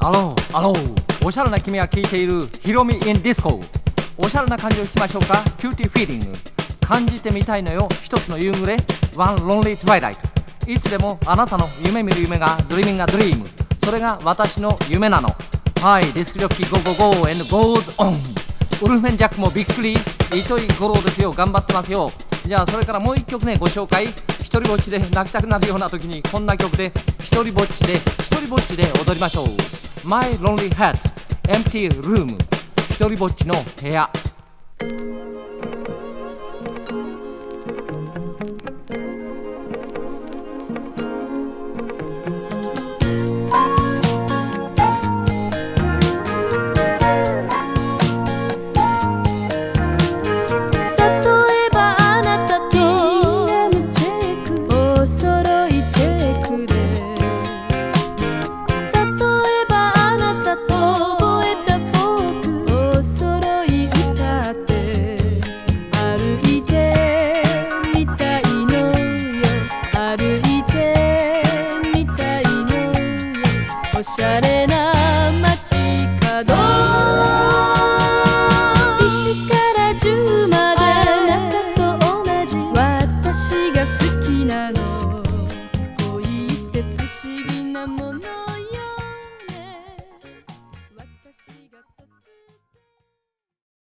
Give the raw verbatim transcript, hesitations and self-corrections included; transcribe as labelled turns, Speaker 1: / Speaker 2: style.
Speaker 1: アローアロー、おしゃれな君が聴いているヒロミ in ディスコ。おしゃれな感じを聞きましょうか。キューティーフィーリング、感じてみたいのよ一つの夕暮れ。ワンロンリートワイライト。いつでもあなたの夢見る夢がドリーミングがドリーム、それが私の夢なの。はい、ディスクジョッキーゴーゴーゴー and goes on。 ウルフメンジャックもびっくり、糸井五郎ですよ、頑張ってますよ。じゃあそれからもう一曲ねご紹介。一人ぼっちで泣きたくなるような時にこんな曲で一人ぼっちで一人ぼっちで踊りましょう。 My Lonely Heart Empty Room、 一人ぼっちの部屋。
Speaker 2: おしゃれな街角、いちからじゅうまであなたと同じ私が好きなの。